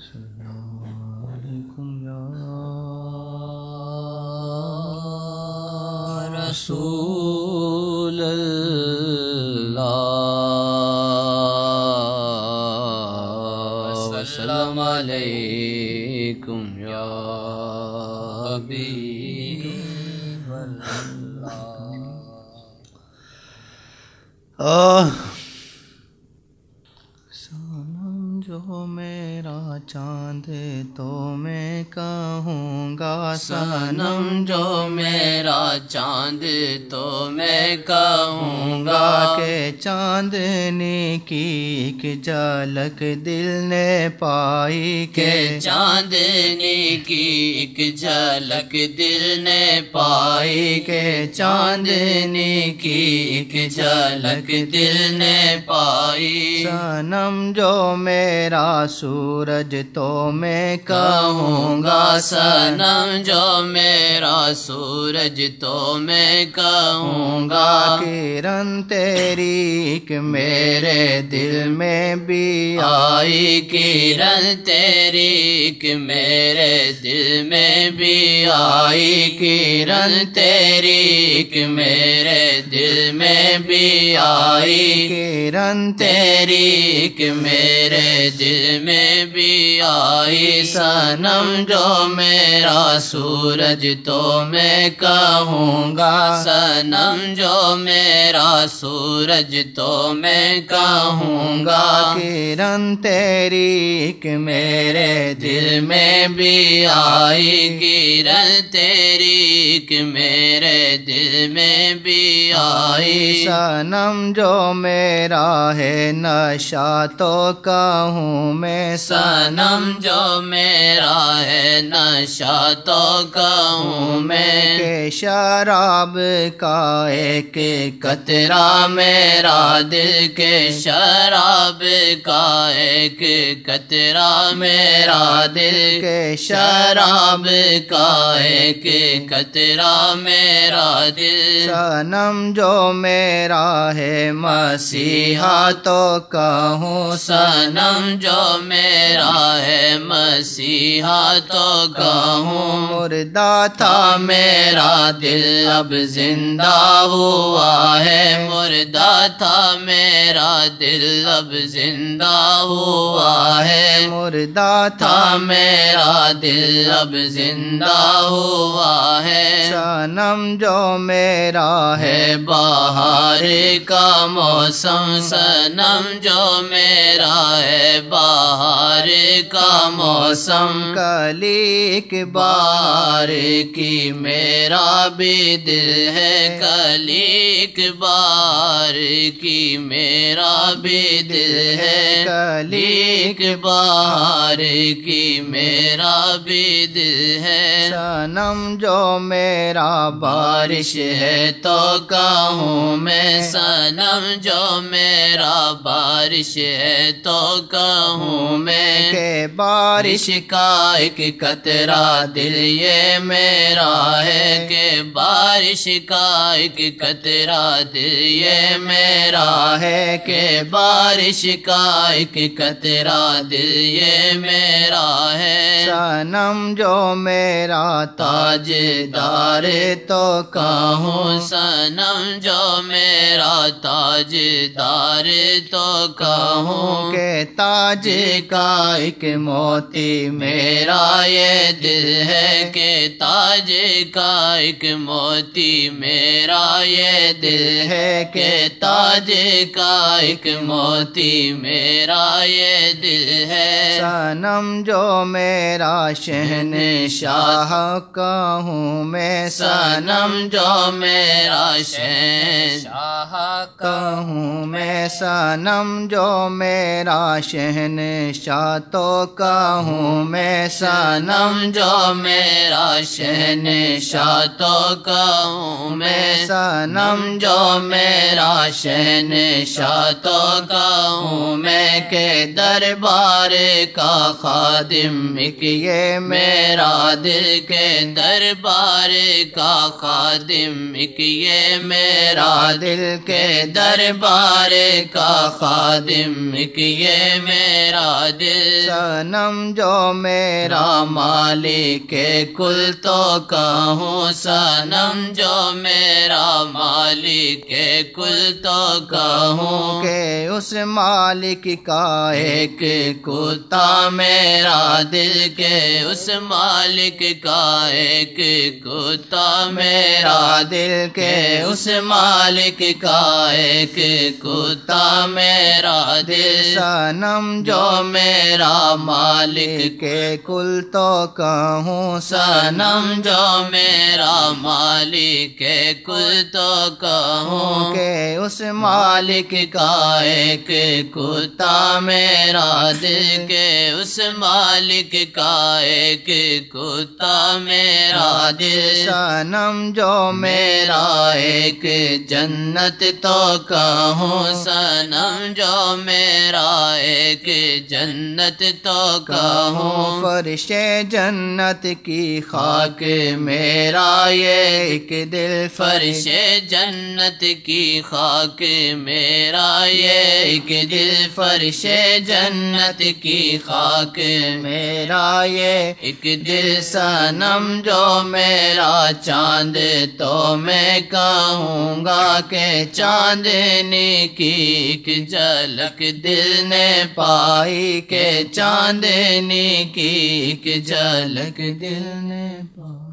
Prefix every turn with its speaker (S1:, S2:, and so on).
S1: السلام علیکم یا رسول اللہ السلام علیکم یا حبیب اللہ سنم جو میرا چاند تو میں کہوں گا
S2: صنم جو میرا چاند تو میں کہوں گا
S1: کہ چاندنی کی ایک جھلک دل نے پائی
S2: کہ چاندنی کی ایک جھلک دل نے پائی کہ چاندنی کی ایک جھلک دل نے پائی
S1: صنم جو میرا سورج تو میں
S2: کہوں گا صنم جو میرا سورج تو میں کہوں گا
S1: کرن تیری ایک میرے دل میں بھی
S2: آئی کرن تیری ایک میرے دل میں بھی آئی کرن تیری ایک میرے دل میں بھی آئی
S1: کرن
S2: تیری ایک میرے دل میں بھی آئی صنم جو میرا سورج تو میں کہوں گا صنم جو میرا سورج تو میں کہوں گا
S1: کرن تیری ایک
S2: میرے دل میں بھی آئی کرن تیری ایک میرے دل میں بھی آئی
S1: صنم جو میرا ہے نشہ تو کہوں میں
S2: صنم جو میرا ہے نشہ تو کہوں میں
S1: کہ شراب کا ایک
S2: قطرہ میرا دل کے شراب کا ایک قطرہ میرا دل
S1: کے
S2: شراب کا ایک قطرہ میرا دل
S1: صنم جو میرا ہے مسیحا تو کہوں
S2: صنم جو میرا ہے مسیحا تو کہوں
S1: مردہ
S2: تھا میرا دل اب زندہ ہوا ہے مردہ تھا میرا دل اب زندہ ہوا ہے
S1: مردہ
S2: تھا میرا دل اب زندہ ہوا ہے
S1: صنم جو میرا
S2: ہے بہار کا موسم صنم جو میرا ہے بہار کا موسم
S1: کلیک
S2: بار کی میرا بھی دل ہے کلیک بار کی میرا بھی دل ہے کلیک بار کی میرا بھی دل ہے
S1: صنم جو میرا
S2: بارش ہے تو کہوں میں صنم جو میرا بارش ہے تو کہوں میں
S1: کہ بارش
S2: کا ایک قطرہ دل یہ میرا ہے کہ بارش کا ایک قطرہ دل یہ میرا ہے کہ بارش کا ایک قطرہ دل یہ میرا ہے
S1: صنم جو میرا
S2: تاجدار تو کہوں صنم جو میرا تاجدار تو کہوں
S1: کہ تاج
S2: کا ایک موتی میرا یہ دل ہے کہ تاج کا ایک موتی میرا یہ دل ہے کہ تاج کا ایک موتی میرا یہ دل ہے
S1: صنم جو میرا شہنشاہ کہوں میں
S2: صنم جو میرا شہنشاہ
S1: کہوں میں صنم جو میرا شہنشاہ تو کہوں میں
S2: صنم جو میرا شہنشاہ تو کہوں میں صنم جو میرا شہنشاہ تو کہوں میں کہ دربار کا خادم ایک یہ میرا دل کے دربار کا خادم ایک یہ میرا دل کے دربار کا خادم ایک یہ میرا دل
S1: صنم جو جو میرا
S2: مالک کل تو کہوں صنم جو میرا مالک کل تو کہوں
S1: کہ اس مالک کا ایک
S2: کتا میرا دل کے اس مالک کا ایک کتا میرا
S1: دل
S2: کے اس مالک کا ایک کتا میرا دل
S1: صنم
S2: جو میرا مالک
S1: کے کل تو کہوں
S2: صنم جو میرا مالک کل تو کہوں
S1: کہ اس
S2: مالک کا ایک کتا میرا دل کے اس مالک کا ایک کتا میرا دل
S1: صنم جو
S2: میرا ایک جنت تو کہوں صنم جو میرا ایک جنت تو کہوں
S1: فرش جنت کی خاک میرا یہ ایک دل
S2: فرش جنت کی خاک میرا یہ ایک دل فرش جنت کی خاک
S1: میرا یہ
S2: ایک دل صنم جو میرا چاند تو میں کہوں گا کہ چاندنی کی ایک جھلک دل نے پائی کہ چاندنی کی ایک جھلک دل نے پائی